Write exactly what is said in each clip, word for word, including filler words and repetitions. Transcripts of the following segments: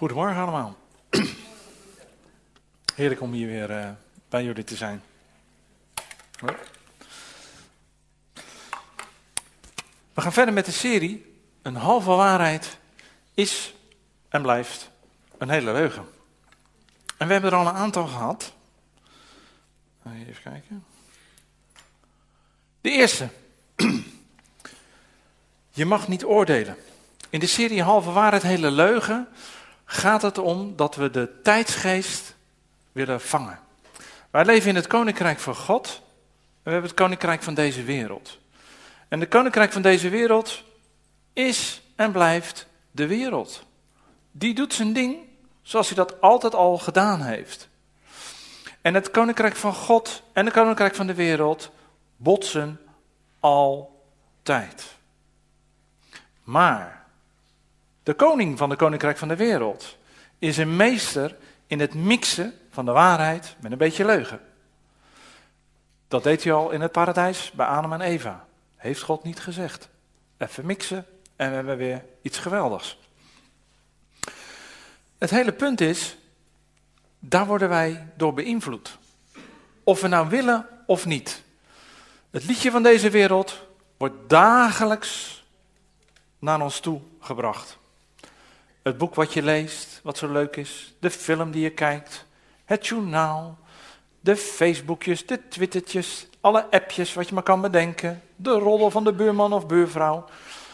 Goedemorgen allemaal. Heerlijk om hier weer uh, bij jullie te zijn. Hoi. We gaan verder met de serie. Een halve waarheid is en blijft een hele leugen. En we hebben er al een aantal gehad. Even kijken. De eerste. Je mag niet oordelen. In de serie Halve Waarheid, Hele Leugen gaat het om dat we de tijdsgeest willen vangen. Wij leven in het koninkrijk van God en we hebben het koninkrijk van deze wereld. En het koninkrijk van deze wereld is en blijft de wereld. Die doet zijn ding zoals hij dat altijd al gedaan heeft. En het koninkrijk van God en het koninkrijk van de wereld botsen altijd. Maar de koning van het koninkrijk van de wereld is een meester in het mixen van de waarheid met een beetje leugen. Dat deed hij al in het paradijs bij Adam en Eva. Heeft God niet gezegd. Even mixen en we hebben weer iets geweldigs. Het hele punt is, daar worden wij door beïnvloed. Of we nou willen of niet. Het liedje van deze wereld wordt dagelijks naar ons toe gebracht. Het boek wat je leest, wat zo leuk is, de film die je kijkt, het journaal, de Facebookjes, de Twittertjes, alle appjes wat je maar kan bedenken, de roddel van de buurman of buurvrouw.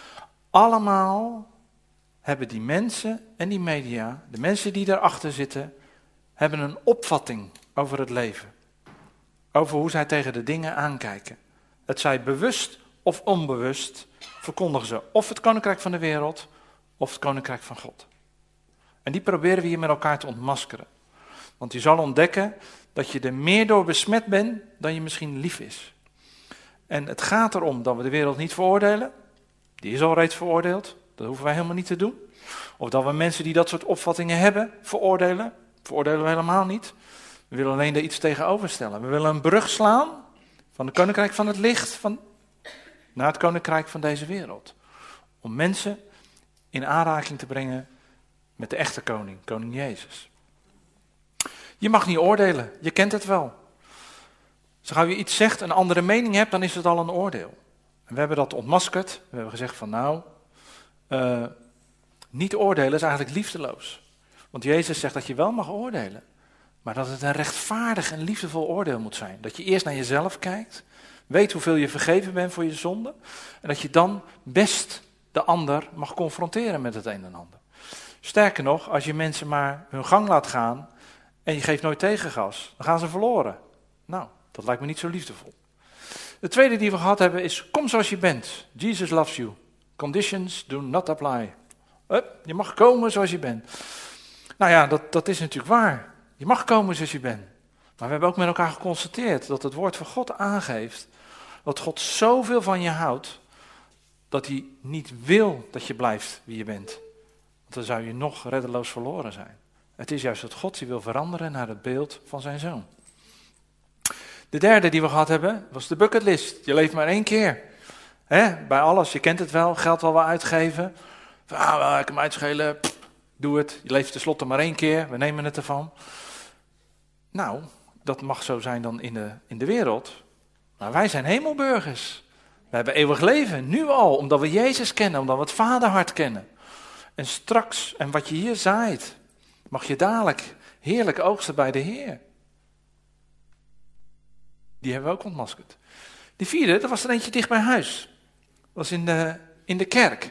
Allemaal hebben die mensen en die media, de mensen die daarachter zitten, hebben een opvatting over het leven. Over hoe zij tegen de dingen aankijken. Het zij bewust of onbewust verkondigen ze of het koninkrijk van de wereld of het koninkrijk van God. En die proberen we hier met elkaar te ontmaskeren. Want je zal ontdekken dat je er meer door besmet bent dan je misschien lief is. En het gaat erom dat we de wereld niet veroordelen. Die is al reeds veroordeeld. Dat hoeven wij helemaal niet te doen. Of dat we mensen die dat soort opvattingen hebben veroordelen. Veroordelen we helemaal niet. We willen alleen daar iets tegenover stellen. We willen een brug slaan van het koninkrijk van het licht van, naar het koninkrijk van deze wereld. Om mensen in aanraking te brengen met de echte koning, koning Jezus. Je mag niet oordelen, je kent het wel. Zo gauw je iets zegt, een andere mening hebt, dan is het al een oordeel. En we hebben dat ontmaskerd. We hebben gezegd van nou, uh, niet oordelen is eigenlijk liefdeloos. Want Jezus zegt dat je wel mag oordelen. Maar dat het een rechtvaardig en liefdevol oordeel moet zijn. Dat je eerst naar jezelf kijkt, weet hoeveel je vergeven bent voor je zonde. En dat je dan best de ander mag confronteren met het een en ander. Sterker nog, als je mensen maar hun gang laat gaan en je geeft nooit tegengas, dan gaan ze verloren. Nou, dat lijkt me niet zo liefdevol. De tweede die we gehad hebben is, kom zoals je bent. Jesus loves you. Conditions do not apply. Hup, je mag komen zoals je bent. Nou ja, dat, dat is natuurlijk waar. Je mag komen zoals je bent. Maar we hebben ook met elkaar geconstateerd dat het woord van God aangeeft dat God zoveel van je houdt, dat hij niet wil dat je blijft wie je bent. Want dan zou je nog reddeloos verloren zijn. Het is juist dat God je wil veranderen naar het beeld van zijn zoon. De derde die we gehad hebben, was de bucketlist. Je leeft maar één keer. Hè? Bij alles, je kent het wel, geld wel wel uitgeven. Ah, wel, ik kan me uitschelen, pff, doe het. Je leeft tenslotte maar één keer, we nemen het ervan. Nou, dat mag zo zijn dan in de, in de wereld. Maar wij zijn hemelburgers. We hebben eeuwig leven, nu al, omdat we Jezus kennen, omdat we het Vaderhart kennen. En straks, en wat je hier zaait, mag je dadelijk heerlijk oogsten bij de Heer. Die hebben we ook ontmaskerd. De vierde, dat was er eentje dicht bij huis. Dat was in de, in de kerk.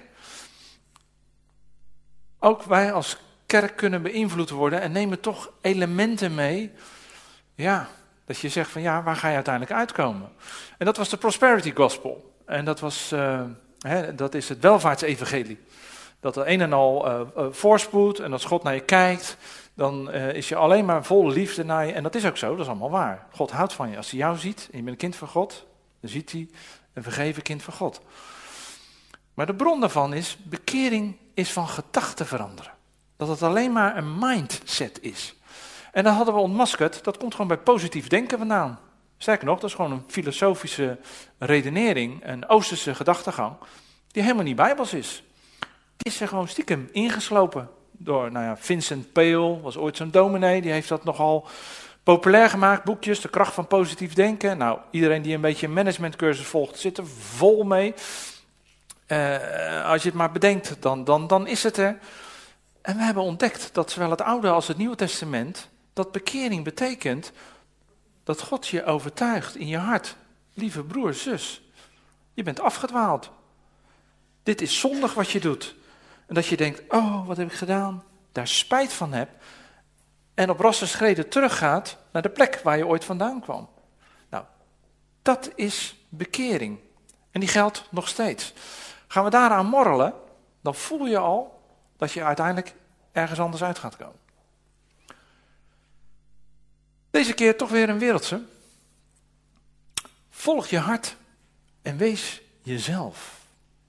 Ook wij als kerk kunnen beïnvloed worden en nemen toch elementen mee. Ja, dat je zegt van ja, waar ga je uiteindelijk uitkomen? En dat was de prosperity gospel. En dat, was, uh, hè, dat is het welvaartsevangelie. Dat er een en al uh, uh, voorspoed en als God naar je kijkt, dan uh, is je alleen maar vol liefde naar je. En dat is ook zo, dat is allemaal waar. God houdt van je. Als hij jou ziet en je bent een kind van God, dan ziet hij een vergeven kind van God. Maar de bron daarvan is, bekering is van gedachten veranderen. Dat het alleen maar een mindset is. En dat hadden we ontmaskerd, dat komt gewoon bij positief denken vandaan. Sterker nog, dat is gewoon een filosofische redenering, een Oosterse gedachtegang, die helemaal niet bijbels is. Die is er gewoon stiekem ingeslopen door nou ja, Vincent Peale, was ooit zo'n dominee, die heeft dat nogal populair gemaakt, boekjes, de kracht van positief denken. Nou, iedereen die een beetje een managementcursus volgt, zit er vol mee. Uh, als je het maar bedenkt, dan, dan, dan is het er. En we hebben ontdekt dat zowel het Oude als het Nieuwe Testament, dat bekering betekent dat God je overtuigt in je hart. Lieve broer, zus, je bent afgedwaald. Dit is zondig wat je doet. En dat je denkt, oh, wat heb ik gedaan? Daar spijt van hebt. En op rasse schreden teruggaat naar de plek waar je ooit vandaan kwam. Nou, dat is bekering. En die geldt nog steeds. Gaan we daaraan morrelen, dan voel je al dat je uiteindelijk ergens anders uit gaat komen. Deze keer toch weer een wereldse. Volg je hart en wees jezelf.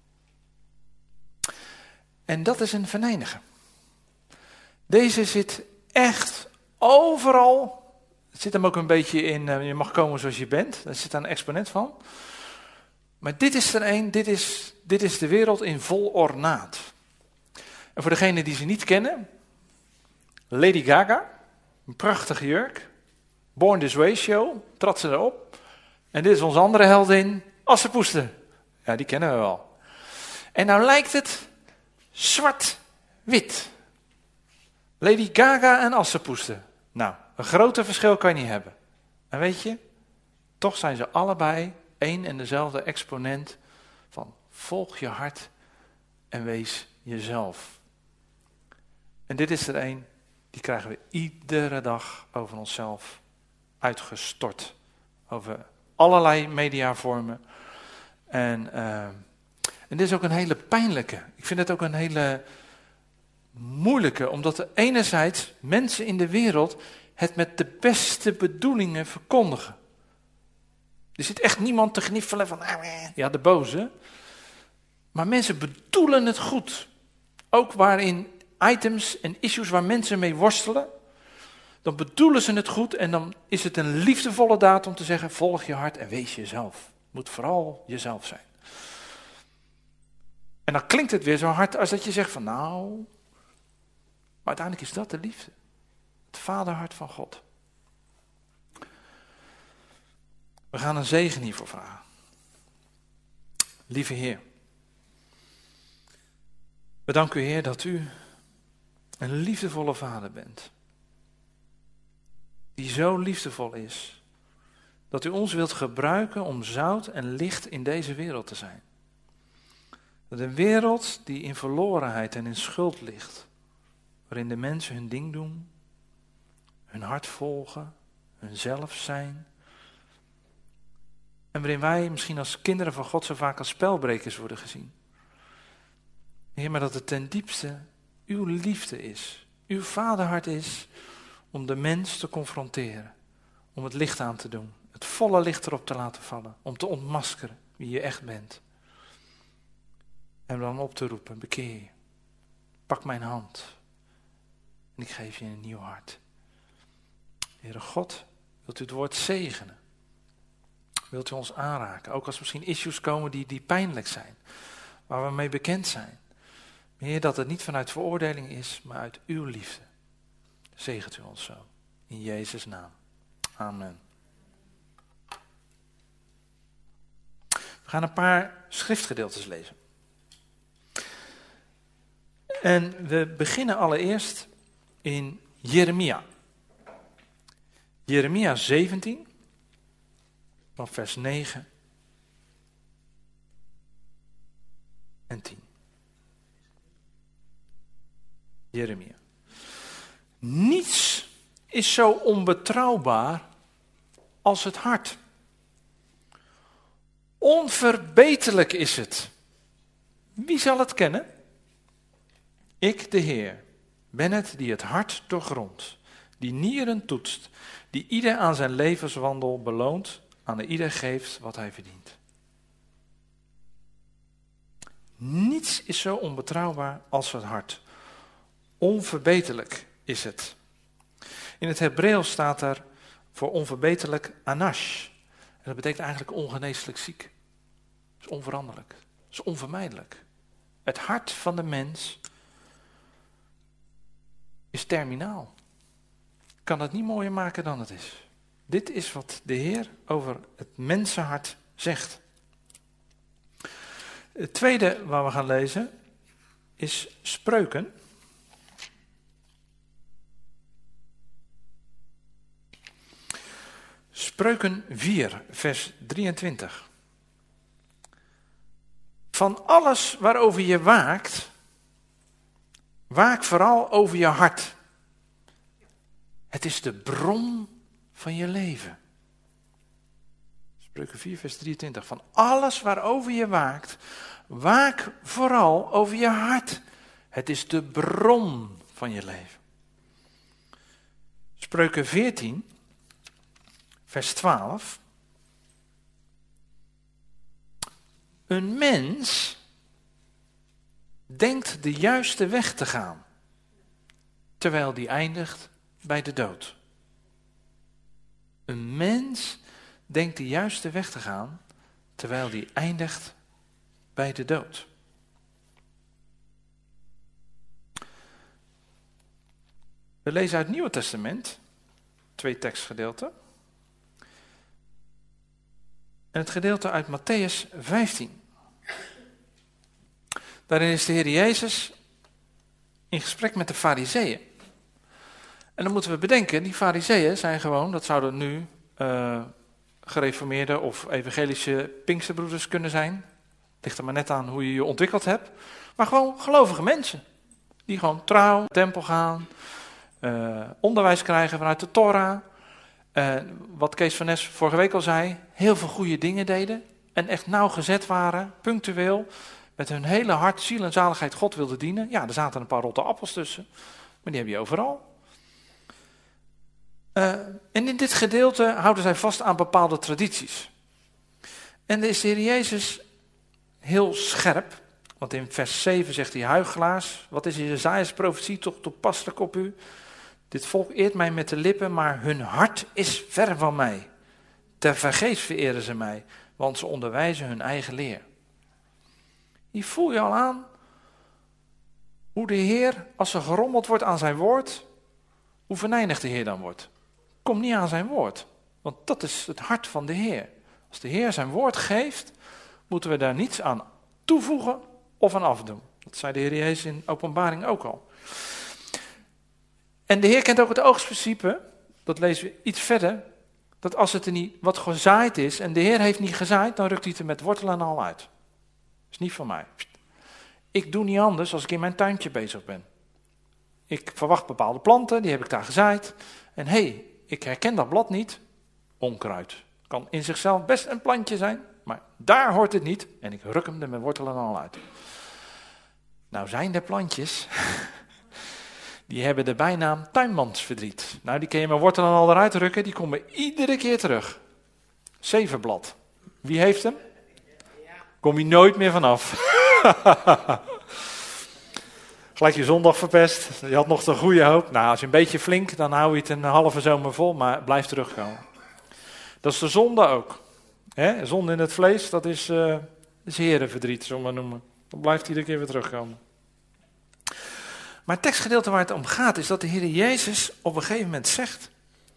En dat is een venijnige. Deze zit echt overal. Het zit hem ook een beetje in, uh, je mag komen zoals je bent. Daar zit daar een exponent van. Maar dit is er een, dit is, dit is de wereld in vol ornaat. En voor degenen die ze niet kennen, Lady Gaga, een prachtige jurk, Born This Way show, trad ze erop. En dit is onze andere heldin, Assepoester. Ja, die kennen we wel. En nou lijkt het zwart-wit. Lady Gaga en Assepoester. Nou, een groter verschil kan je niet hebben. En weet je, toch zijn ze allebei één en dezelfde exponent van volg je hart en wees jezelf. En dit is er één, die krijgen we iedere dag over onszelf uitgestort. Over allerlei mediavormen. En, uh, en dit is ook een hele pijnlijke. Ik vind het ook een hele moeilijke, omdat er enerzijds mensen in de wereld het met de beste bedoelingen verkondigen. Er zit echt niemand te gniffelen van, ja, de boze. Maar mensen bedoelen het goed. Ook waarin items en issues waar mensen mee worstelen, dan bedoelen ze het goed en dan is het een liefdevolle daad om te zeggen, volg je hart en wees jezelf. Moet vooral jezelf zijn. En dan klinkt het weer zo hard als dat je zegt van, nou, maar uiteindelijk is dat de liefde. Het vaderhart van God. We gaan een zegen hiervoor vragen. Lieve Heer, we danken u, Heer, dat u een liefdevolle vader bent. Die zo liefdevol is, dat u ons wilt gebruiken om zout en licht in deze wereld te zijn. Dat een wereld die in verlorenheid en in schuld ligt, waarin de mensen hun ding doen, hun hart volgen, hunzelf zijn, en waarin wij misschien als kinderen van God zo vaak als spelbrekers worden gezien. Heer, maar dat het ten diepste uw liefde is, uw vaderhart is, om de mens te confronteren, om het licht aan te doen, het volle licht erop te laten vallen, om te ontmaskeren wie je echt bent. En dan op te roepen, bekeer je, pak mijn hand en ik geef je een nieuw hart. Heere God, wilt u het woord zegenen? Wilt u ons aanraken? Ook als er misschien issues komen die, die pijnlijk zijn, waar we mee bekend zijn. Heer, dat het niet vanuit veroordeling is, maar uit uw liefde. Zegent u ons zo. In Jezus' naam. Amen. We gaan een paar schriftgedeeltes lezen. En we beginnen allereerst in Jeremia. Jeremia zeventien, van vers negen en tien. Jeremia. Niets is zo onbetrouwbaar als het hart. Onverbeterlijk is het. Wie zal het kennen? Ik, de Heer, ben het die het hart doorgrondt, die nieren toetst, die ieder aan zijn levenswandel beloont, aan ieder geeft wat hij verdient. Niets is zo onbetrouwbaar als het hart. Onverbeterlijk is het. In het Hebreeuws staat er voor onverbeterlijk anash. En dat betekent eigenlijk ongeneeslijk ziek. Dat is onveranderlijk. Dat is onvermijdelijk. Het hart van de mens is terminaal. Ik kan het niet mooier maken dan het is. Dit is wat de Heer over het mensenhart zegt. Het tweede waar we gaan lezen is Spreuken. Spreuken vier, vers drieëntwintig. Van alles waarover je waakt, waak vooral over je hart. Het is de bron van je leven. Spreuken vier, vers drieëntwintig. Van alles waarover je waakt, waak vooral over je hart. Het is de bron van je leven. Spreuken veertien, vers twaalf. Een mens denkt de juiste weg te gaan, terwijl die eindigt bij de dood. Een mens denkt de juiste weg te gaan, terwijl die eindigt bij de dood. We lezen uit het Nieuwe Testament, twee tekstgedeelten. En het gedeelte uit Mattheüs vijftien. Daarin is de Heer Jezus in gesprek met de Farizeeën. En dan moeten we bedenken, die Farizeeën zijn gewoon, dat zouden nu uh, gereformeerde of evangelische Pinksterbroeders kunnen zijn. Het ligt er maar net aan hoe je je ontwikkeld hebt. Maar gewoon gelovige mensen. Die gewoon trouw naar de tempel gaan, uh, onderwijs krijgen vanuit de Torah. Uh, wat Kees van Nes vorige week al zei, heel veel goede dingen deden. En echt nauwgezet waren, punctueel, met hun hele hart, ziel en zaligheid God wilden dienen. Ja, er zaten een paar rotte appels tussen, maar die heb je overal. Uh, en in dit gedeelte houden zij vast aan bepaalde tradities. En dan is de Heer Jezus heel scherp, want in vers zeven zegt hij, huichelaars, wat is Jesaja's profetie toch toepasselijk op u? Dit volk eert mij met de lippen, maar hun hart is ver van mij. Tevergeefs vereren ze mij, want ze onderwijzen hun eigen leer. Hier voel je al aan hoe de Heer, als er gerommeld wordt aan zijn woord, hoe venijnig de Heer dan wordt. Kom niet aan zijn woord, want dat is het hart van de Heer. Als de Heer zijn woord geeft, moeten we daar niets aan toevoegen of aan afdoen. Dat zei de Heer Jezus in Openbaring ook al. En de Heer kent ook het oogstprincipe, dat lezen we iets verder, dat als het er niet wat gezaaid is en de Heer heeft niet gezaaid, dan rukt hij het er met wortelen en al uit. Dat is niet van mij. Ik doe niet anders als ik in mijn tuintje bezig ben. Ik verwacht bepaalde planten, die heb ik daar gezaaid. En hé, hey, ik herken dat blad niet. Onkruid. Kan in zichzelf best een plantje zijn, maar daar hoort het niet. En ik ruk hem er met wortelen en al uit. Nou zijn er plantjes, die hebben de bijnaam tuinmansverdriet. Nou, die kun je met wortelen en al eruit rukken, die komen iedere keer terug. Zevenblad. Wie heeft hem? Kom je nooit meer vanaf. Gelijk je zondag verpest. Je had nog de goede hoop. Nou, als je een beetje flink, dan hou je het een halve zomer vol, maar het blijft terugkomen. Dat is de zonde ook. Hè? Zonde in het vlees, dat is, uh, is herenverdriet, zullen we maar noemen. Dat blijft iedere keer weer terugkomen. Maar het tekstgedeelte waar het om gaat, is dat de Heer Jezus op een gegeven moment zegt,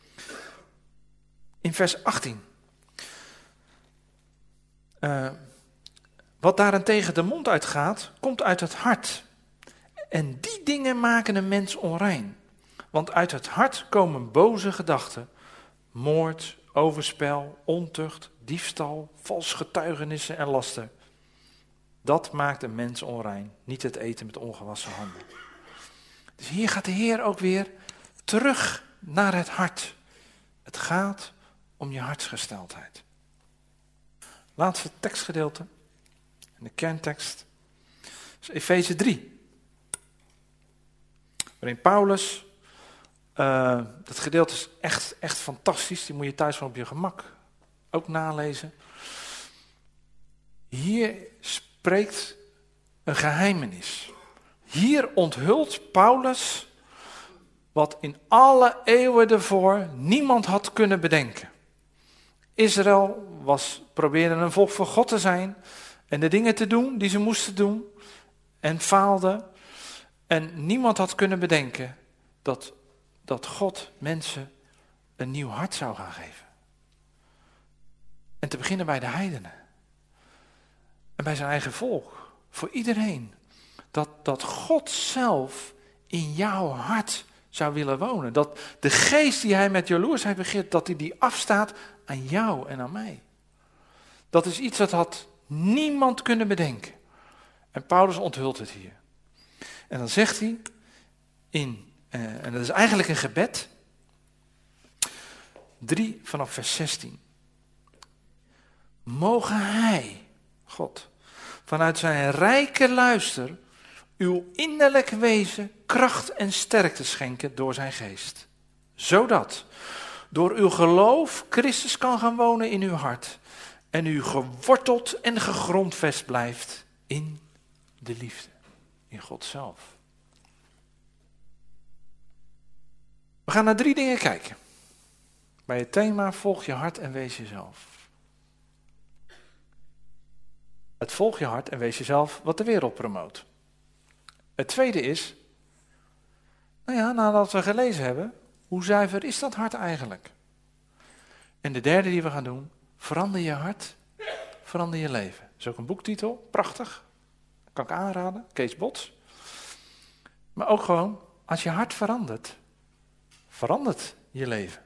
in vers achttien. Uh, wat daarentegen de mond uitgaat, komt uit het hart. En die dingen maken een mens onrein. Want uit het hart komen boze gedachten, moord, overspel, ontucht, diefstal, vals getuigenissen en laster. Dat maakt een mens onrein, niet het eten met ongewassen handen. Dus hier gaat de Heer ook weer terug naar het hart. Het gaat om je hartsgesteldheid. Laatste tekstgedeelte, en de kerntekst, is Efeze drie. Waarin Paulus, uh, dat gedeelte is echt, echt fantastisch, die moet je thuis van op je gemak ook nalezen. Hier spreekt een geheimenis. Hier onthult Paulus wat in alle eeuwen ervoor niemand had kunnen bedenken. Israël was, probeerde een volk van God te zijn en de dingen te doen die ze moesten doen en faalde. En niemand had kunnen bedenken dat, dat God mensen een nieuw hart zou gaan geven. En te beginnen bij de heidenen. En bij zijn eigen volk. Voor iedereen. Dat, dat God zelf in jouw hart zou willen wonen. Dat de geest die hij met jaloersheid begeert, dat hij die afstaat aan jou en aan mij. Dat is iets dat had niemand kunnen bedenken. En Paulus onthult het hier. En dan zegt hij, in, uh, en dat is eigenlijk een gebed, drie vanaf vers zestien. Mogen hij, God, vanuit zijn rijke luister uw innerlijk wezen kracht en sterkte schenken door zijn geest. Zodat door uw geloof Christus kan gaan wonen in uw hart en u geworteld en gegrondvest blijft in de liefde, in God zelf. We gaan naar drie dingen kijken. Bij het thema volg je hart en wees jezelf. Het volg je hart en wees jezelf wat de wereld promoot. Het tweede is, nou ja, nadat we gelezen hebben, hoe zuiver is dat hart eigenlijk? En de derde die we gaan doen, verander je hart, verander je leven. Dat is ook een boektitel, prachtig, kan ik aanraden, Kees Bots. Maar ook gewoon, als je hart verandert, verandert je leven.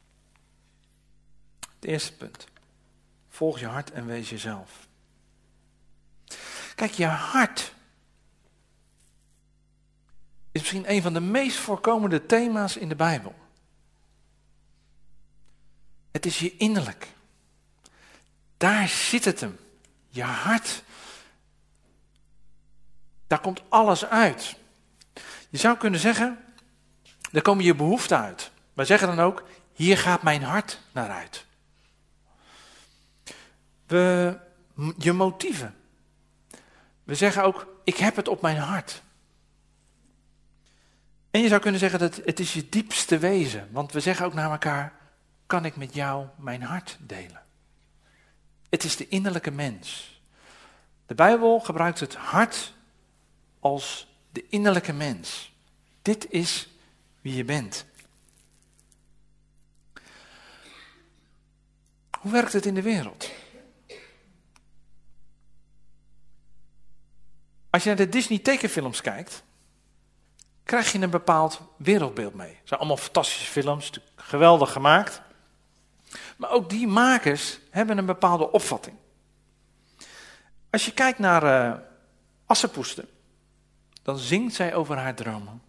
Het eerste punt, volg je hart en wees jezelf. Kijk, je hart is misschien een van de meest voorkomende thema's in de Bijbel. Het is je innerlijk. Daar zit het hem. Je hart. Daar komt alles uit. Je zou kunnen zeggen, daar komen je behoeften uit. Wij zeggen dan ook, hier gaat mijn hart naar uit. We, je motieven. We zeggen ook, ik heb het op mijn hart. En je zou kunnen zeggen dat het is je diepste wezen. Want we zeggen ook naar elkaar, kan ik met jou mijn hart delen? Het is de innerlijke mens. De Bijbel gebruikt het hart als de innerlijke mens. Dit is wie je bent. Hoe werkt het in de wereld? Als je naar de Disney tekenfilms kijkt, krijg je een bepaald wereldbeeld mee. Het zijn allemaal fantastische films, geweldig gemaakt. Maar ook die makers hebben een bepaalde opvatting. Als je kijkt naar uh, Assepoester, dan zingt zij over haar dromen.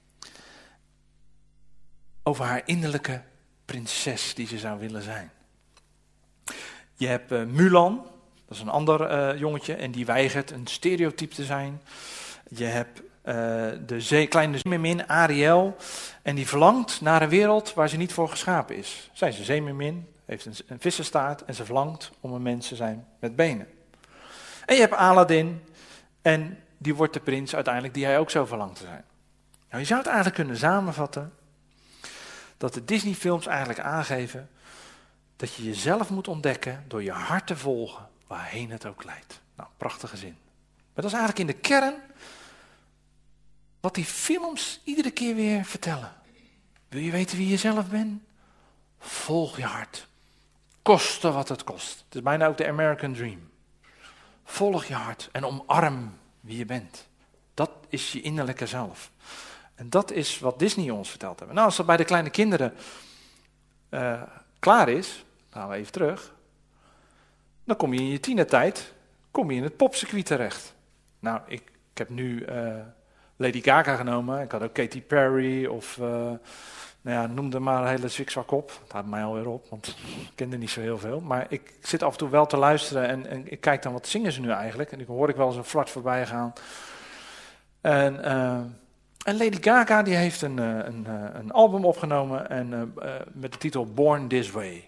Over haar innerlijke prinses die ze zou willen zijn. Je hebt uh, Mulan, dat is een ander uh, jongetje en die weigert een stereotype te zijn. Je hebt uh, de zee, kleine zeemermin, Ariel, en die verlangt naar een wereld waar ze niet voor geschapen is. Zij is een zeemermin, heeft een, een vissenstaart en ze verlangt om een mens te zijn met benen. En je hebt Aladdin en die wordt de prins uiteindelijk die hij ook zo verlangt te zijn. Nou, je zou het eigenlijk kunnen samenvatten dat de Disney-films eigenlijk aangeven dat je jezelf moet ontdekken door je hart te volgen, waarheen het ook leidt. Nou, prachtige zin. Maar dat is eigenlijk in de kern wat die films iedere keer weer vertellen. Wil je weten wie je zelf bent? Volg je hart. Koste wat het kost. Het is bijna ook de American Dream. Volg je hart en omarm wie je bent. Dat is je innerlijke zelf. En dat is wat Disney ons verteld heeft. Nou, als dat bij de kleine kinderen uh, klaar is, dan gaan we even terug. Dan kom je in je tienertijd, kom je in het popcircuit terecht. Nou, ik, ik heb nu uh, Lady Gaga genomen. Ik had ook Katy Perry of, uh, nou ja, noem er maar een hele zikzak op. Het houdt mij alweer op, want ik kende niet zo heel veel. Maar ik zit af en toe wel te luisteren en, en ik kijk dan, wat zingen ze nu eigenlijk? En dan hoor ik wel eens een flart voorbij gaan. En, uh, en Lady Gaga die heeft een, een, een album opgenomen en, uh, met de titel Born This Way.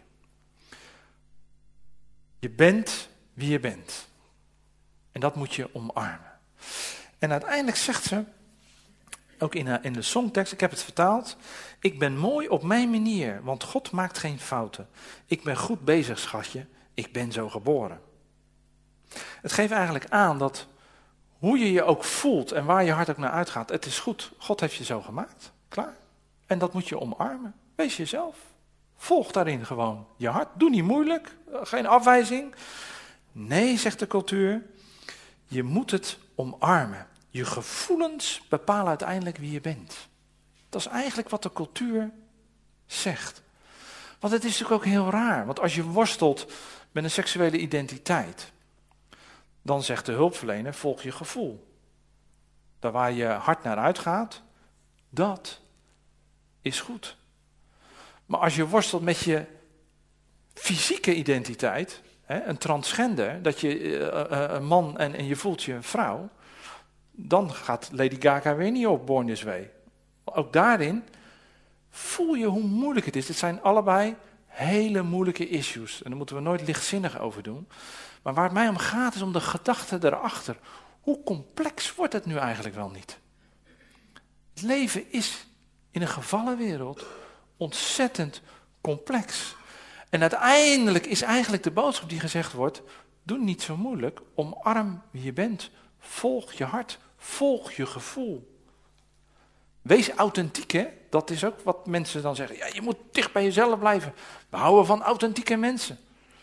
Je bent wie je bent. En dat moet je omarmen. En uiteindelijk zegt ze, ook in, in de songtekst, ik heb het vertaald. Ik ben mooi op mijn manier, want God maakt geen fouten. Ik ben goed bezig, schatje. Ik ben zo geboren. Het geeft eigenlijk aan dat hoe je je ook voelt en waar je hart ook naar uitgaat, het is goed. God heeft je zo gemaakt. Klaar. En dat moet je omarmen. Wees jezelf. Volg daarin gewoon je hart. Doe niet moeilijk. Geen afwijzing. Nee, zegt de cultuur. Je moet het omarmen. Je gevoelens bepalen uiteindelijk wie je bent. Dat is eigenlijk wat de cultuur zegt. Want het is natuurlijk ook heel raar. Want als je worstelt met een seksuele identiteit, dan zegt de hulpverlener, volg je gevoel. Daar waar je hart naar uitgaat, dat is goed. Maar als je worstelt met je fysieke identiteit, hè, een transgender, dat je uh, uh, een man en, en je voelt je een vrouw, dan gaat Lady Gaga weer niet op Born This Way. Ook daarin voel je hoe moeilijk het is. Dit zijn allebei hele moeilijke issues. En daar moeten we nooit lichtzinnig over doen. Maar waar het mij om gaat is om de gedachte erachter. Hoe complex wordt het nu eigenlijk wel niet? Het leven is in een gevallen wereld ontzettend complex. En uiteindelijk is eigenlijk de boodschap die gezegd wordt, doe niet zo moeilijk, omarm wie je bent. Volg je hart, volg je gevoel. Wees authentiek, hè? Dat is ook wat mensen dan zeggen. Ja, je moet dicht bij jezelf blijven. We houden van authentieke mensen.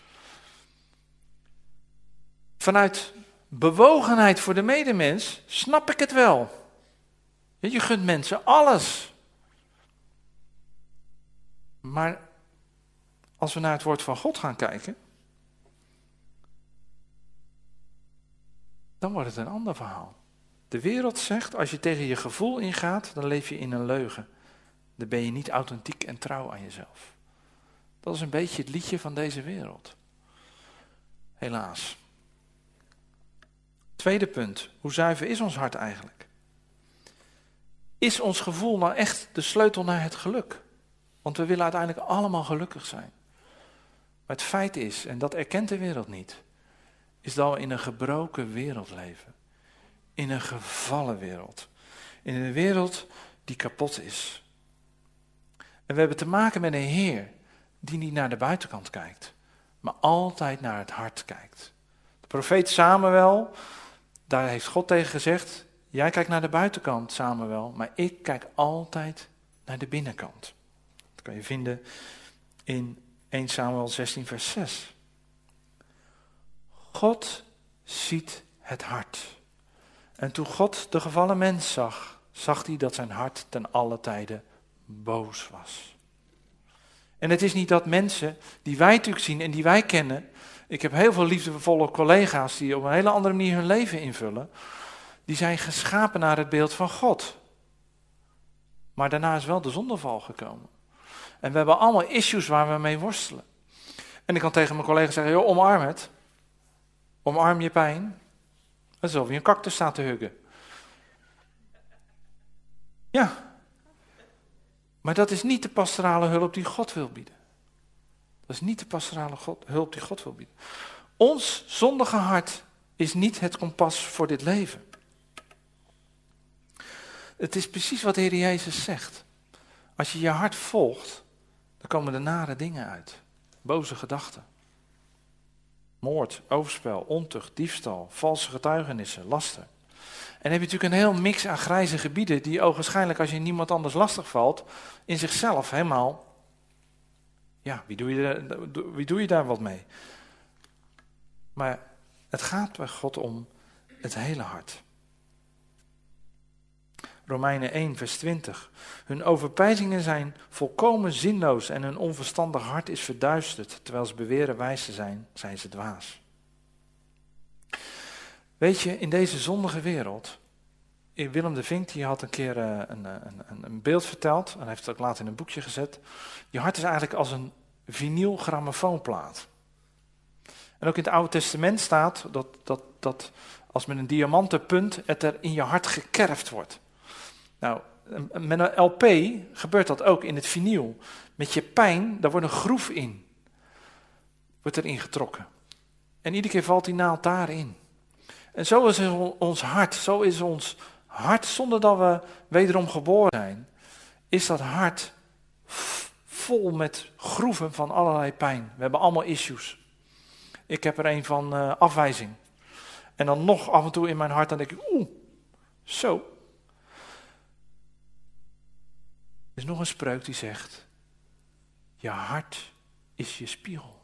Vanuit bewogenheid voor de medemens snap ik het wel. Je gunt mensen alles. Maar als we naar het woord van God gaan kijken, dan wordt het een ander verhaal. De wereld zegt, als je tegen je gevoel ingaat, dan leef je in een leugen. Dan ben je niet authentiek en trouw aan jezelf. Dat is een beetje het liedje van deze wereld. Helaas. Tweede punt, hoe zuiver is ons hart eigenlijk? Is ons gevoel nou echt de sleutel naar het geluk? Want we willen uiteindelijk allemaal gelukkig zijn. Maar het feit is, en dat erkent de wereld niet, is dat we in een gebroken wereld leven. In een gevallen wereld. In een wereld die kapot is. En we hebben te maken met een Heer die niet naar de buitenkant kijkt, maar altijd naar het hart kijkt. De profeet Samuel, daar heeft God tegen gezegd, jij kijkt naar de buitenkant, Samuel, maar ik kijk altijd naar de binnenkant. Dat kan je vinden in eerste Samuel zestien vers zes. God ziet het hart. En toen God de gevallen mens zag, zag hij dat zijn hart ten alle tijde boos was. En het is niet dat mensen die wij natuurlijk zien en die wij kennen, ik heb heel veel liefdevolle collega's die op een hele andere manier hun leven invullen, die zijn geschapen naar het beeld van God. Maar daarna is wel de zondeval gekomen. En we hebben allemaal issues waar we mee worstelen. En ik kan tegen mijn collega's zeggen, joh, omarm het. Omarm je pijn. Het is alsof je een cactus staat te huggen. Ja. Maar dat is niet de pastorale hulp die God wil bieden. Dat is niet de pastorale God, hulp die God wil bieden. Ons zondige hart is niet het kompas voor dit leven. Het is precies wat de Heer Jezus zegt. Als je je hart volgt, dan komen er nare dingen uit. Boze gedachten. Moord, overspel, ontucht, diefstal, valse getuigenissen, laster. En dan heb je natuurlijk een heel mix aan grijze gebieden die ogenschijnlijk, als je niemand anders lastig valt, in zichzelf helemaal, ja, wie doe je daar, wie doe je daar wat mee? Maar het gaat bij God om het hele hart. Romeinen één vers twintig. Hun overpeinzingen zijn volkomen zinloos en hun onverstandig hart is verduisterd. Terwijl ze beweren wijs te zijn, zijn ze dwaas. Weet je, in deze zondige wereld, Willem de Vink die had een keer een, een, een beeld verteld, en hij heeft het ook later in een boekje gezet. Je hart is eigenlijk als een vinyl grammofoonplaat. En ook in het Oude Testament staat dat, dat, dat als met een diamanten punt het er in je hart gekerfd wordt. Nou, met een L P gebeurt dat ook in het vinyl. Met je pijn, daar wordt een groef in. Wordt erin getrokken. En iedere keer valt die naald daarin. En zo is ons hart, zo is ons hart, zonder dat we wederom geboren zijn, is dat hart vol met groeven van allerlei pijn. We hebben allemaal issues. Ik heb er een van uh, afwijzing. En dan nog af en toe in mijn hart, dan denk ik, oeh, zo. Er is nog een spreuk die zegt, je hart is je spiegel.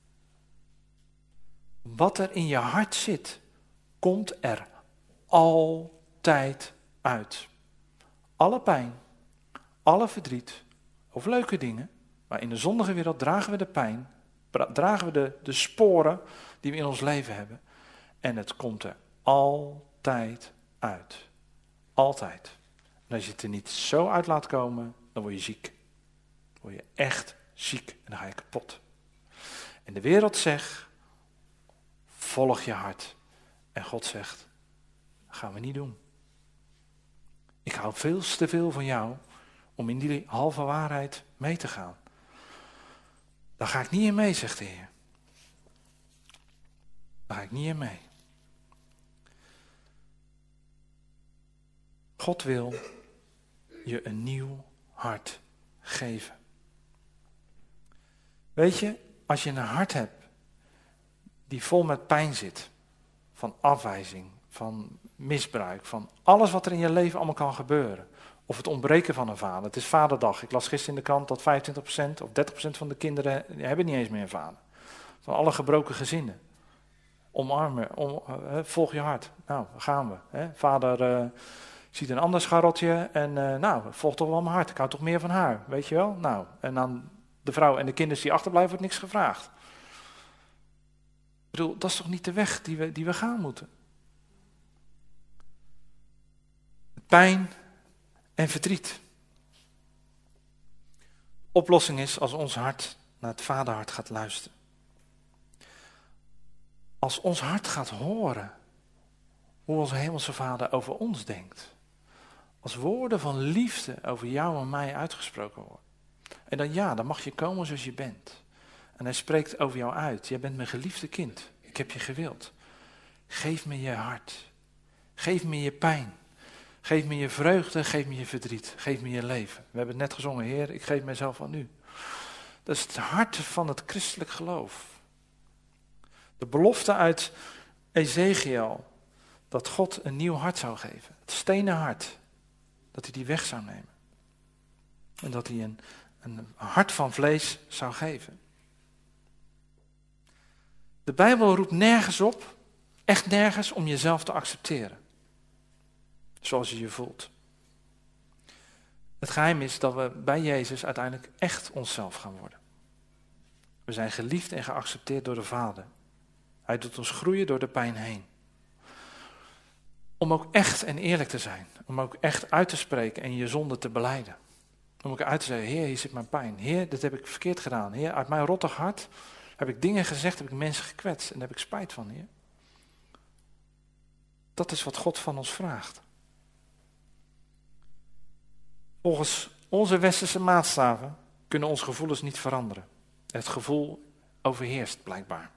Wat er in je hart zit, komt er altijd uit. Alle pijn, alle verdriet, of leuke dingen, maar in de zondige wereld dragen we de pijn, dragen we de, de sporen die we in ons leven hebben. En het komt er altijd uit. Altijd. En als je het er niet zo uit laat komen, dan word je ziek. Dan word je echt ziek en dan ga je kapot. En de wereld zegt, volg je hart. En God zegt, dat gaan we niet doen. Ik hou veel te veel van jou om in die halve waarheid mee te gaan. Daar ga ik niet in mee, zegt de Heer. Daar ga ik niet in mee. God wil je een nieuw hart geven. Weet je, als je een hart hebt die vol met pijn zit, van afwijzing, van misbruik, van alles wat er in je leven allemaal kan gebeuren, of het ontbreken van een vader. Het is vaderdag. Ik las gisteren in de krant dat vijfentwintig procent of dertig procent van de kinderen hebben niet eens meer een vader. Van alle gebroken gezinnen. Omarmen, om, uh, volg je hart. Nou, daar gaan we. Hè. Vader uh, ziet een ander scharreltje en uh, nou, volg toch wel mijn hart. Ik hou toch meer van haar, weet je wel? Nou, en aan de vrouw en de kinderen die achterblijven wordt niks gevraagd. Ik bedoel, dat is toch niet de weg die we, die we gaan moeten? Pijn en verdriet. Oplossing is als ons hart naar het vaderhart gaat luisteren. Als ons hart gaat horen hoe onze hemelse vader over ons denkt. Als woorden van liefde over jou en mij uitgesproken worden. En dan ja, dan mag je komen zoals je bent. En hij spreekt over jou uit. Jij bent mijn geliefde kind. Ik heb je gewild. Geef me je hart. Geef me je pijn. Geef me je vreugde, geef me je verdriet. Geef me je leven. We hebben het net gezongen, Heer, ik geef mijzelf aan u. Dat is het hart van het christelijk geloof. De belofte uit Ezekiel, dat God een nieuw hart zou geven. Het stenen hart, dat hij die weg zou nemen. En dat hij een, een hart van vlees zou geven. De Bijbel roept nergens op, echt nergens, om jezelf te accepteren. Zoals je je voelt. Het geheim is dat we bij Jezus uiteindelijk echt onszelf gaan worden. We zijn geliefd en geaccepteerd door de Vader. Hij doet ons groeien door de pijn heen. Om ook echt en eerlijk te zijn. Om ook echt uit te spreken en je zonde te belijden. Om ook uit te zeggen, Heer, hier zit mijn pijn. Heer, dit heb ik verkeerd gedaan. Heer, uit mijn rottig hart heb ik dingen gezegd, heb ik mensen gekwetst. En daar heb ik spijt van, Heer. Dat is wat God van ons vraagt. Volgens onze westerse maatstaven kunnen onze gevoelens niet veranderen. Het gevoel overheerst blijkbaar.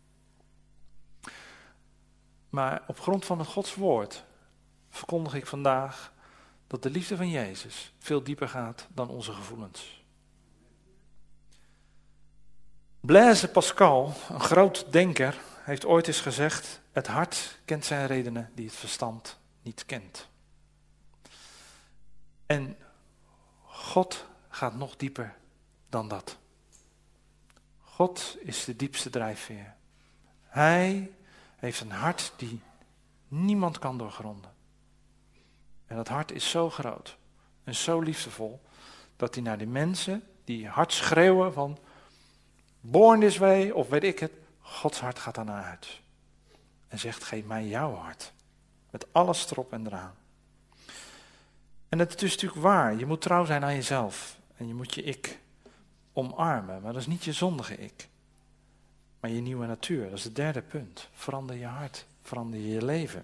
Maar op grond van het Gods woord verkondig ik vandaag dat de liefde van Jezus veel dieper gaat dan onze gevoelens. Blaise Pascal, een groot denker, heeft ooit eens gezegd: het hart kent zijn redenen die het verstand niet kent. En God gaat nog dieper dan dat. God is de diepste drijfveer. Hij heeft een hart die niemand kan doorgronden. En dat hart is zo groot en zo liefdevol, dat hij naar die mensen die hard schreeuwen van born this way of weet ik het, Gods hart gaat daarnaar uit. En zegt, geef mij jouw hart. Met alles erop en eraan. En het is natuurlijk waar, je moet trouw zijn aan jezelf. En je moet je ik omarmen, maar dat is niet je zondige ik. Maar je nieuwe natuur, dat is het derde punt. Verander je hart, verander je leven.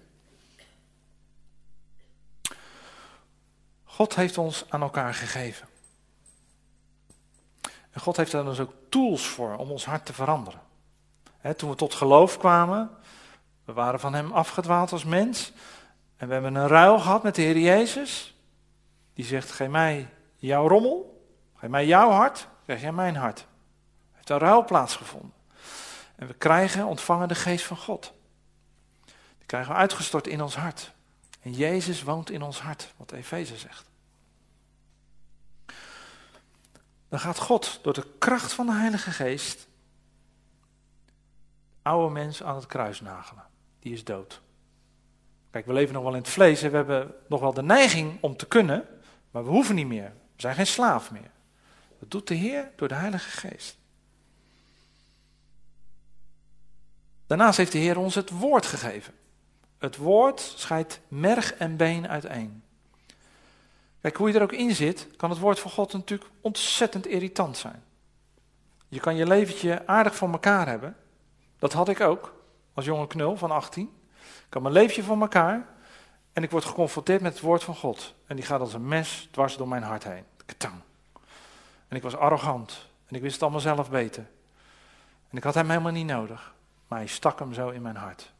God heeft ons aan elkaar gegeven. En God heeft daar dus ook tools voor om ons hart te veranderen. He, toen we tot geloof kwamen, we waren van hem afgedwaald als mens. En we hebben een ruil gehad met de Heer Jezus. Die zegt, geef mij jouw rommel, geef mij jouw hart, krijg jij mijn hart. Er heeft een ruil plaatsgevonden. En we krijgen, ontvangen de geest van God. Die krijgen we uitgestort in ons hart. En Jezus woont in ons hart, wat Efeze zegt. dan gaat God door de kracht van de Heilige Geest oude mens aan het kruis nagelen. Die is dood. Kijk, we leven nog wel in het vlees en we hebben nog wel de neiging om te kunnen, maar we hoeven niet meer. We zijn geen slaaf meer. Dat doet de Heer door de Heilige Geest. Daarnaast heeft de Heer ons het woord gegeven. Het woord scheidt merg en been uiteen. Kijk, hoe je er ook in zit, kan het woord van God natuurlijk ontzettend irritant zijn. Je kan je leventje aardig voor elkaar hebben. Dat had ik ook, als jonge knul van achttien. Ik had mijn leventje voor elkaar en ik word geconfronteerd met het woord van God. En die gaat als een mes dwars door mijn hart heen. Ketang. En ik was arrogant en ik wist het allemaal zelf beter. En ik had hem helemaal niet nodig, maar hij stak hem zo in mijn hart.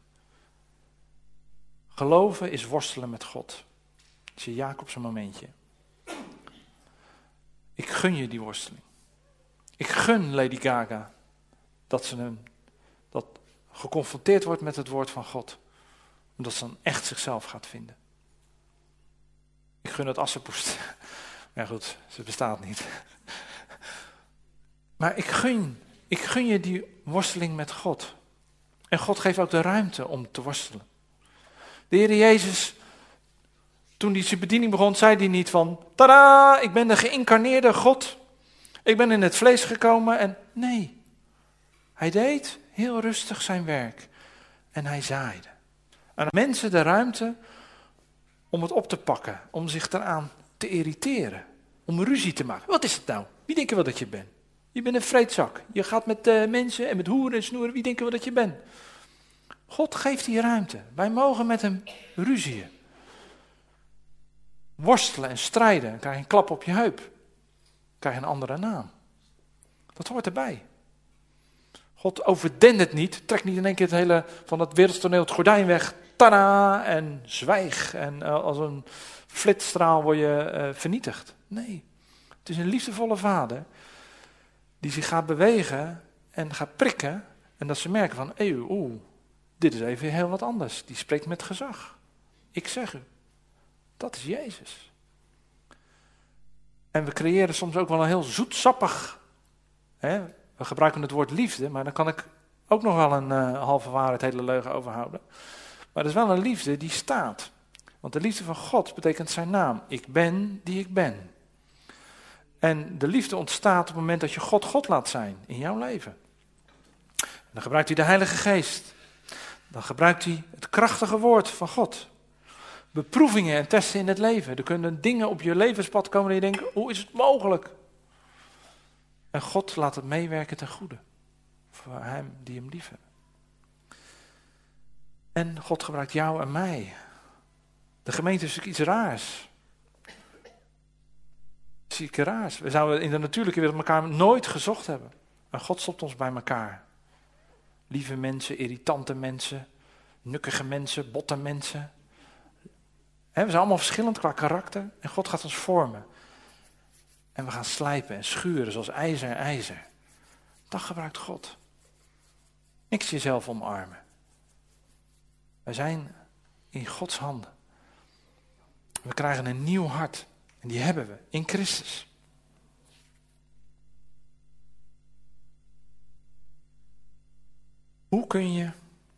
Geloven is worstelen met God. Dat is je Jacob's momentje. Ik gun je die worsteling. Ik gun Lady Gaga dat ze een, dat geconfronteerd wordt met het woord van God. Omdat ze dan echt zichzelf gaat vinden. Ik gun het Assepoest. Ja goed, ze bestaat niet. Maar ik gun, ik gun je die worsteling met God. En God geeft ook de ruimte om te worstelen. De Heer Jezus, toen hij zijn bediening begon, zei hij niet van, tada, ik ben de geïncarneerde God. Ik ben in het vlees gekomen en nee. Hij deed heel rustig zijn werk en hij zaaide. En mensen de ruimte om het op te pakken, om zich eraan te irriteren, om ruzie te maken. Wat is het nou? Wie denken wel dat je bent? Je bent een vreedzak. Je gaat met uh, mensen en met hoeren en snoeren. Wie denken wel dat je bent? God geeft die ruimte. Wij mogen met hem ruzieën. Worstelen en strijden. Dan krijg je een klap op je heup. Dan krijg je een andere naam. Dat hoort erbij. God overdendert niet. Trekt niet in één keer het hele van het wereldtoneel het gordijn weg. Tada! En zwijg. En uh, als een flitsstraal word je uh, vernietigd. Nee. Het is een liefdevolle vader die zich gaat bewegen en gaat prikken. En dat ze merken van, eeuw, oeh, dit is even heel wat anders. Die spreekt met gezag. Ik zeg u, dat is Jezus. En we creëren soms ook wel een heel zoetsappig. Hè? We gebruiken het woord liefde, maar dan kan ik ook nog wel een uh, halve waarheid, hele leugen overhouden. Maar dat is wel een liefde die staat. Want de liefde van God betekent zijn naam. Ik ben die ik ben. En de liefde ontstaat op het moment dat je God God laat zijn in jouw leven. En dan gebruikt hij de Heilige Geest. Dan gebruikt hij het krachtige woord van God. Beproevingen en testen in het leven. Er kunnen dingen op je levenspad komen en je denkt, hoe is het mogelijk? En God laat het meewerken ten goede. Voor hem die hem lief hebben. En God gebruikt jou en mij. De gemeente is natuurlijk iets raars. Iets raars. We zouden in de natuurlijke wereld elkaar nooit gezocht hebben. Maar God stopt ons bij elkaar. Lieve mensen, irritante mensen, nukkige mensen, botte mensen. He, we zijn allemaal verschillend qua karakter en God gaat ons vormen. En we gaan slijpen en schuren zoals ijzer en ijzer. Dat gebruikt God. Niks jezelf omarmen. Wij zijn in Gods handen. We krijgen een nieuw hart. En die hebben we in Christus. Hoe kun je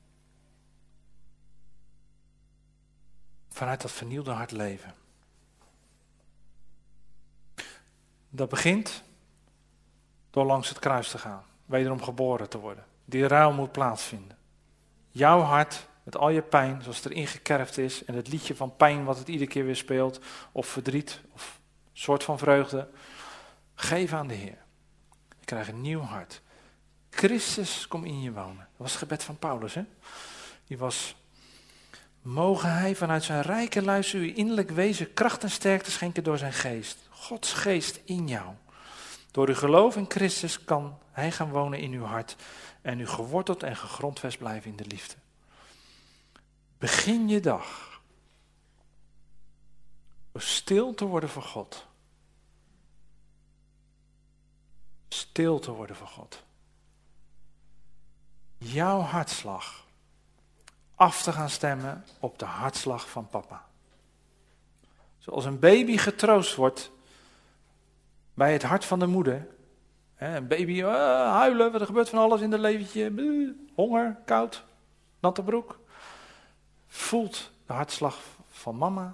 vanuit dat vernieuwde hart leven? Dat begint door langs het kruis te gaan. Wederom geboren te worden. Die ruil moet plaatsvinden. Jouw hart, met al je pijn, zoals het erin gekerfd is. En het liedje van pijn wat het iedere keer weer speelt. Of verdriet, of een soort van vreugde. Geef aan de Heer. Je krijgt een nieuw hart. Christus komt in je wonen. Dat was het gebed van Paulus. Hè? Die was, mogen hij vanuit zijn rijke luister uw innerlijk wezen kracht en sterkte schenken door zijn geest. Gods geest in jou. Door uw geloof in Christus kan hij gaan wonen in uw hart. En u geworteld en gegrondvest blijven in de liefde. Begin je dag. Door stil te worden voor God. Stil te worden voor God. Jouw hartslag af te gaan stemmen op de hartslag van papa. Zoals een baby getroost wordt Bij het hart van de moeder. Hè, een baby, uh, huilen, er gebeurt van alles in het leventje. Uh, honger, koud, natte broek. Voelt de hartslag van mama.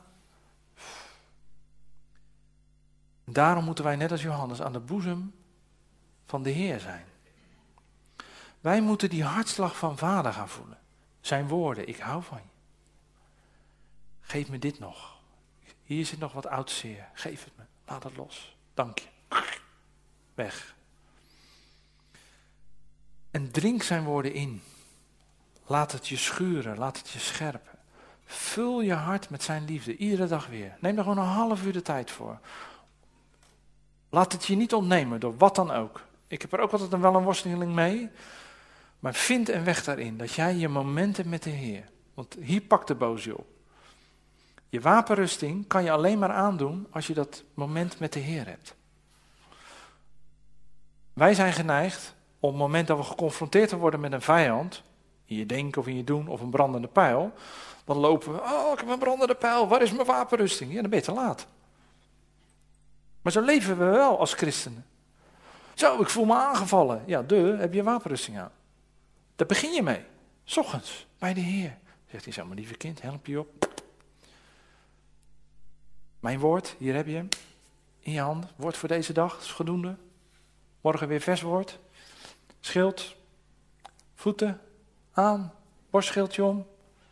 Daarom moeten wij net als Johannes aan de boezem van de Heer zijn. Wij moeten die hartslag van vader gaan voelen. Zijn woorden, ik hou van je. Geef me dit nog. Hier zit nog wat oud zeer. Geef het me, laat het los. Dank je. Weg. En drink zijn woorden in. Laat het je schuren, laat het je scherpen. Vul je hart met zijn liefde, iedere dag weer. Neem er gewoon een half uur de tijd voor. Laat het je niet ontnemen, door wat dan ook. Ik heb er ook altijd wel een worsteling mee. Maar vind een weg daarin, dat jij je momenten met de Heer. Want hier pakt de boos je op. Je wapenrusting kan je alleen maar aandoen als je dat moment met de Heer hebt. Wij zijn geneigd, op het moment dat we geconfronteerd worden met een vijand, in je denken of in je doen of een brandende pijl, dan lopen we, oh ik heb een brandende pijl, waar is mijn wapenrusting? Ja, dan ben je te laat. Maar zo leven we wel als christenen. Zo, ik voel me aangevallen. Ja, de, heb je wapenrusting aan. Daar begin je mee. 's Ochtends, bij de Heer. Zegt hij zo, mijn lieve kind, help je op. Mijn woord, hier heb je hem. In je hand. Woord voor deze dag, is voldoende. Morgen weer vers woord. Schild. Voeten. Aan. Borstschildje om.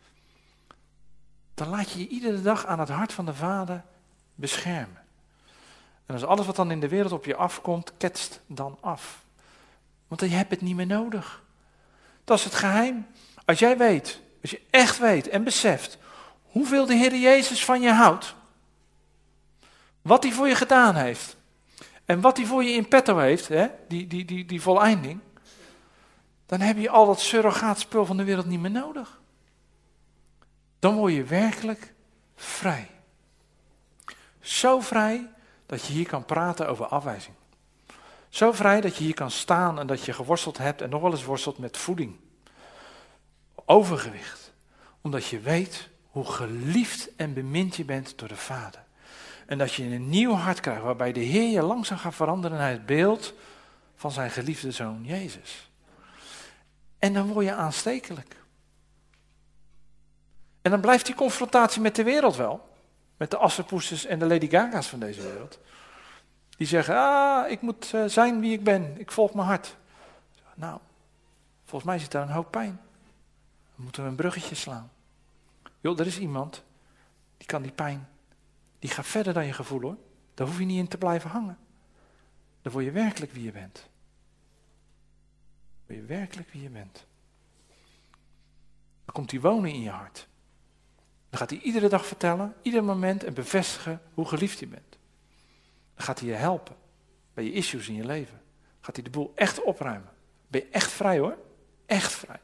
Dan laat je je iedere dag aan het hart van de Vader beschermen. En als alles wat dan in de wereld op je afkomt, ketst dan af. Want je hebt het niet meer nodig. Dat is het geheim. Als jij weet, als je echt weet en beseft hoeveel de Heer Jezus van je houdt, wat hij voor je gedaan heeft en wat hij voor je in petto heeft, hè, die, die, die, die voleinding, dan heb je al dat surrogaatspul van de wereld niet meer nodig. Dan word je werkelijk vrij. Zo vrij dat je hier kan praten over afwijzing. Zo vrij dat je hier kan staan en dat je geworsteld hebt en nog wel eens worstelt met voeding. Overgewicht. Omdat je weet hoe geliefd en bemind je bent door de Vader. En dat je een nieuw hart krijgt waarbij de Heer je langzaam gaat veranderen naar het beeld van zijn geliefde Zoon Jezus. En dan word je aanstekelijk. En dan blijft die confrontatie met de wereld wel. Met de Assepoesters en de Lady Gaga's van deze wereld. Die zeggen, ah, ik moet uh, zijn wie ik ben. Ik volg mijn hart. Nou, volgens mij zit daar een hoop pijn. Dan moeten we een bruggetje slaan. Joh, er is iemand, die kan die pijn, die gaat verder dan je gevoel hoor. Daar hoef je niet in te blijven hangen. Dan word je werkelijk wie je bent. Dan word je werkelijk wie je bent. Dan komt hij wonen in je hart. Dan gaat hij iedere dag vertellen, ieder moment en bevestigen hoe geliefd je bent. Dan gaat hij je helpen bij je issues in je leven. Gaat hij de boel echt opruimen. Ben je echt vrij hoor. Echt vrij.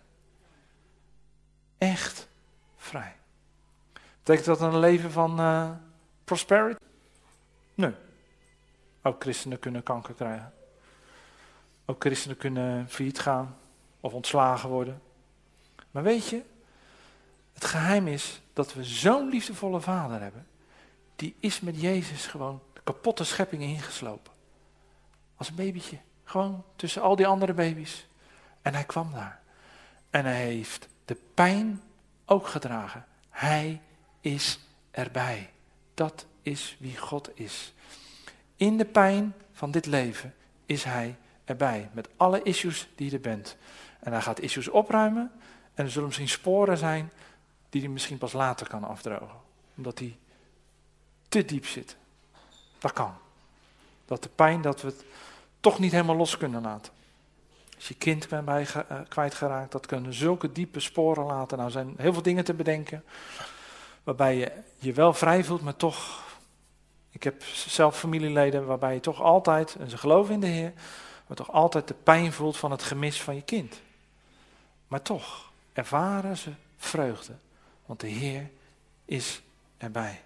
Echt vrij. Betekent dat een leven van uh, prosperity? Nee. Ook christenen kunnen kanker krijgen. Ook christenen kunnen failliet gaan of ontslagen worden. Maar weet je, het geheim is dat we zo'n liefdevolle Vader hebben. Die is met Jezus gewoon de kapotte scheppingen ingeslopen. Als een babytje. Gewoon tussen al die andere baby's. En hij kwam daar. En hij heeft de pijn ook gedragen. Hij is erbij. Dat is wie God is. In de pijn van dit leven is hij erbij. Met alle issues die je er bent. En hij gaat issues opruimen. En er zullen misschien sporen zijn die hij misschien pas later kan afdrogen. Omdat die te diep zit. Dat kan. Dat de pijn dat we het toch niet helemaal los kunnen laten. Als je kind bent bij uh, kwijtgeraakt, dat kunnen zulke diepe sporen laten. Nou, er zijn heel veel dingen te bedenken. Waarbij je je wel vrij voelt, maar toch. Ik heb zelf familieleden waarbij je toch altijd, en ze geloven in de Heer, maar toch altijd de pijn voelt van het gemis van je kind. Maar toch ervaren ze vreugde, want de Heer is erbij.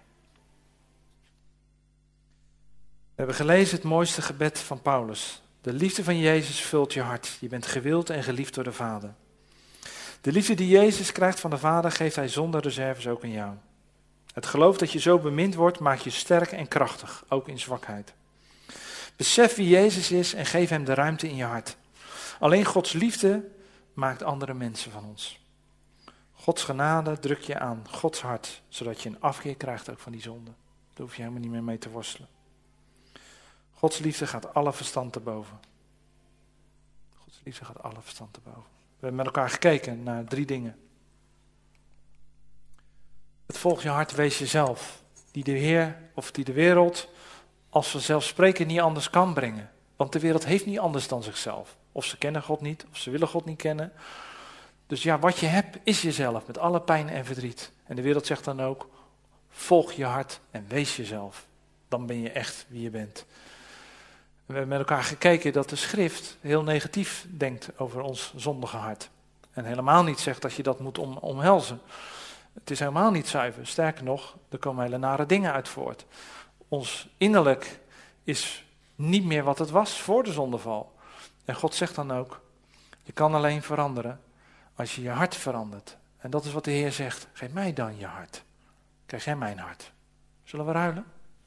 We hebben gelezen het mooiste gebed van Paulus. De liefde van Jezus vult je hart. Je bent gewild en geliefd door de Vader. De liefde die Jezus krijgt van de Vader geeft hij zonder reserves ook aan jou. Het geloof dat je zo bemind wordt maakt je sterk en krachtig, ook in zwakheid. Besef wie Jezus is en geef hem de ruimte in je hart. Alleen Gods liefde maakt andere mensen van ons. Gods genade druk je aan Gods hart, zodat je een afkeer krijgt ook van die zonde. Daar hoef je helemaal niet meer mee te worstelen. Gods liefde gaat alle verstand te boven. Gods liefde gaat alle verstand te boven. We hebben met elkaar gekeken naar drie dingen. Het volg je hart, wees jezelf. Die de Heer of die de wereld als vanzelfsprekend niet anders kan brengen. Want de wereld heeft niet anders dan zichzelf. Of ze kennen God niet, of ze willen God niet kennen. Dus ja, wat je hebt is jezelf, met alle pijn en verdriet. En de wereld zegt dan ook, volg je hart en wees jezelf. Dan ben je echt wie je bent. We hebben met elkaar gekeken dat de schrift heel negatief denkt over ons zondige hart. En helemaal niet zegt dat je dat moet om, omhelzen. Het is helemaal niet zuiver. Sterker nog, er komen hele nare dingen uit voort. Ons innerlijk is niet meer wat het was voor de zondeval. En God zegt dan ook, je kan alleen veranderen als je je hart verandert. En dat is wat de Heer zegt, geef mij dan je hart. Krijg jij mijn hart. Zullen we ruilen?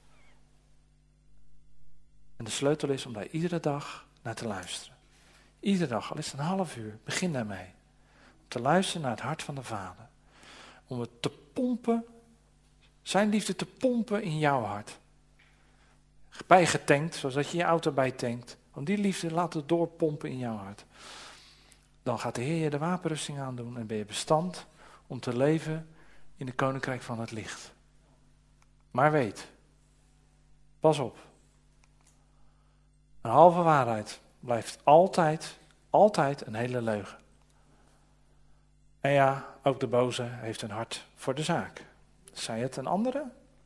En de sleutel is om daar iedere dag naar te luisteren. Iedere dag, al is het een half uur, begin daarmee. Om te luisteren naar het hart van de Vader. Om het te pompen, zijn liefde te pompen in jouw hart. Bijgetankt, zoals dat je je auto bijtankt. Om die liefde laten doorpompen in jouw hart. Dan gaat de Heer je de wapenrusting aandoen en ben je bestand om te leven in het koninkrijk van het licht. Maar weet, pas op. Een halve waarheid blijft altijd, altijd een hele leugen. En ja, ook de boze heeft een hart voor de zaak. Zei het een andere?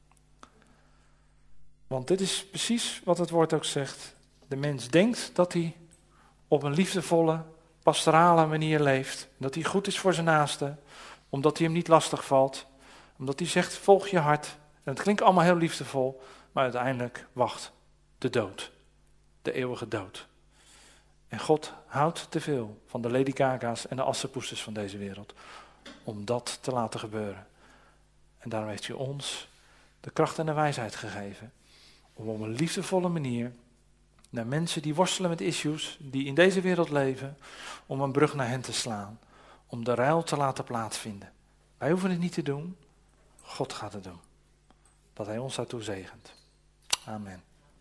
Want dit is precies wat het woord ook zegt. De mens denkt dat hij op een liefdevolle, pastorale manier leeft. Dat hij goed is voor zijn naaste. Omdat hij hem niet lastig valt. Omdat hij zegt, volg je hart. En het klinkt allemaal heel liefdevol. Maar uiteindelijk wacht de dood. De eeuwige dood. En God houdt te veel van de Lady Gaga's en de Assepoesters van deze wereld. Om dat te laten gebeuren. En daarom heeft hij ons de kracht en de wijsheid gegeven. Om op een liefdevolle manier naar mensen die worstelen met issues, die in deze wereld leven, om een brug naar hen te slaan. Om de ruil te laten plaatsvinden. Wij hoeven het niet te doen. God gaat het doen. Dat hij ons daartoe zegent. Amen.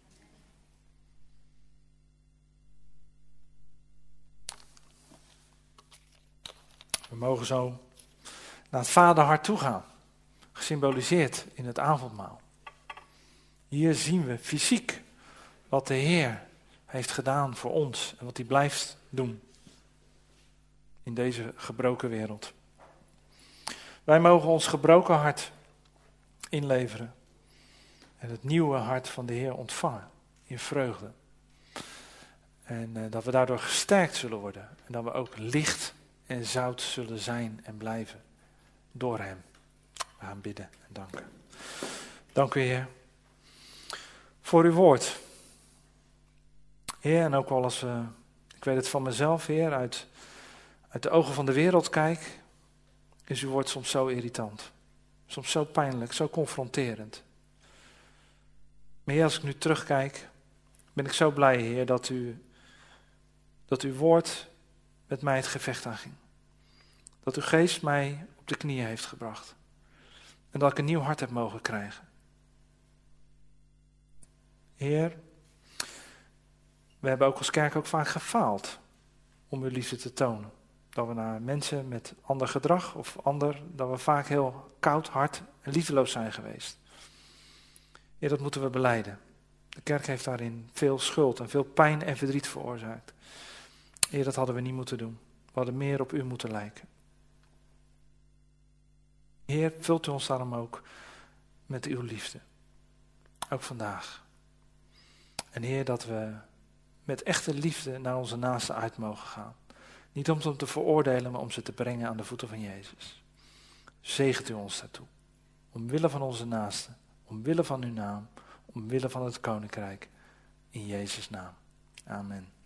We mogen zo naar het vaderhart toe gaan. Gesymboliseerd in het avondmaal. Hier zien we fysiek wat de Heer heeft gedaan voor ons en wat hij blijft doen in deze gebroken wereld. Wij mogen ons gebroken hart inleveren en het nieuwe hart van de Heer ontvangen in vreugde. En uh, dat we daardoor gesterkt zullen worden en dat we ook licht en zout zullen zijn en blijven door hem. We gaan bidden en danken. Dank u, Heer, voor uw woord. Heer, en ook wel als we, ik weet het van mezelf, Heer, uit, uit de ogen van de wereld kijk, is uw woord soms zo irritant. Soms zo pijnlijk, zo confronterend. Maar Heer, als ik nu terugkijk, ben ik zo blij, Heer, dat u, dat uw woord met mij het gevecht aanging. Dat uw geest mij op de knieën heeft gebracht. En dat ik een nieuw hart heb mogen krijgen. Heer, we hebben ook als kerk ook vaak gefaald om uw liefde te tonen. Dat we naar mensen met ander gedrag of ander, dat we vaak heel koud, hard en liefdeloos zijn geweest. Heer, dat moeten we belijden. De kerk heeft daarin veel schuld en veel pijn en verdriet veroorzaakt. Heer, dat hadden we niet moeten doen. We hadden meer op u moeten lijken. Heer, vult u ons daarom ook met uw liefde. Ook vandaag. En Heer, dat we met echte liefde naar onze naasten uit mogen gaan. Niet om ze te veroordelen, maar om ze te brengen aan de voeten van Jezus. Zegent u ons daartoe. Omwille van onze naasten. Omwille van uw naam. Omwille van het koninkrijk. In Jezus' naam. Amen.